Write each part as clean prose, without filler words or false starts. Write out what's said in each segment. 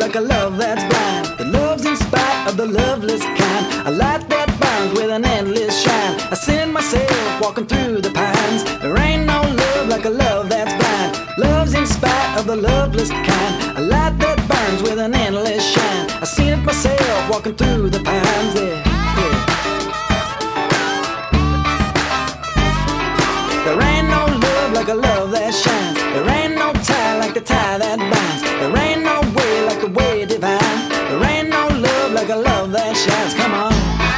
like a love that's blind, that loves in spite of the loveless kind. A light that burns with an endless shine. I send myself walking through the pines. There ain't no love like a love that's blind, loves in spite of the loveless kind. A light that burns with an endless shine. I seen it myself walking through the pines. Yeah, yeah. There ain't no love like a love that shines. There ain't no tie like the tie that binds. There ain't no way like the way divine. There ain't no love like a love that shines. Come on.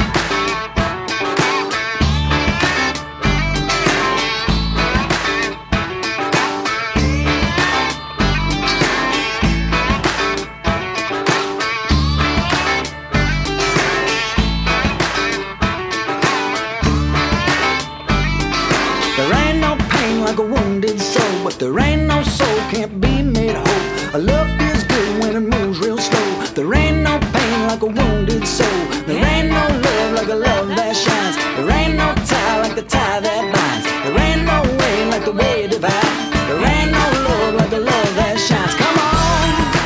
There ain't no pain like a wounded soul, but there ain't no soul can't be made whole. A love feels good when it moves real slow. There ain't no pain like a wounded soul. There ain't no love like a love that shines. There ain't no tie like the tie that binds. There ain't no way like the way divine. There ain't no love like the love that shines. Come on.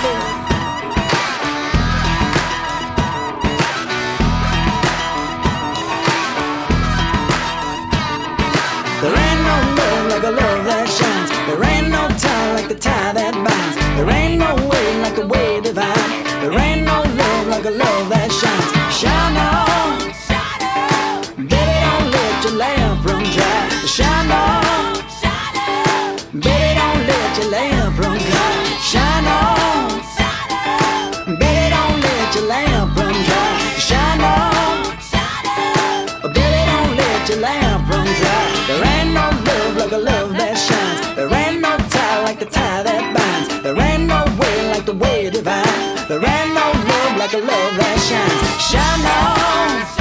There ain't no love like a love that shines. There ain't no tie like the tie that binds. There ain't no way like the way divine. There ain't no love like a love that shines. Shine on, baby, don't let your lamp run dry. Shine on, baby, don't let your lamp run dry. Shine on, baby, don't let your lamp run dry. Shine on, baby, don't let your lamp run dry. There ain't no love like a love that shines. There ain't no tie like the tie that binds. There ain't no way like the way divine. There ain't no love like a love that shines. Shine on.